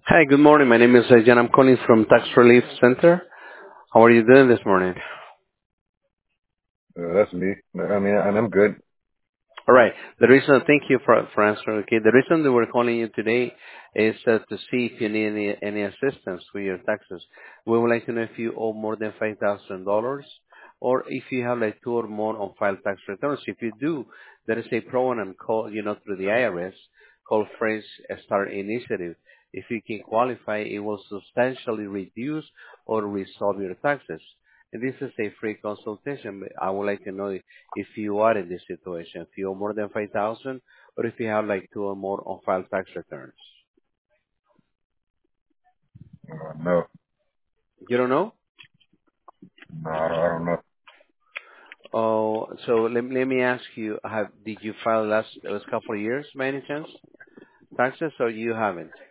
Hi, good morning. My name is Jan. I'm calling from Tax Relief Center. How are you doing this morning? That's me. I mean, and I'm good. All right. Thank you for answering. Okay. The reason that we're calling you today is to see if you need any assistance with your taxes. We would like to know if you owe more than $5,000 or if you have like two or more on file tax returns. If you do, there is a program called, through the IRS called Fresh Start Initiative. If you can qualify, it will substantially reduce or resolve your taxes. And this is a free consultation. But I would like to know if you are in this situation, if you owe more than 5,000 or if you have like two or more on file tax returns. No, You don't know? no, I don't know. Oh, so let me ask you, did you file last couple of years by any chance? Taxes or you haven't?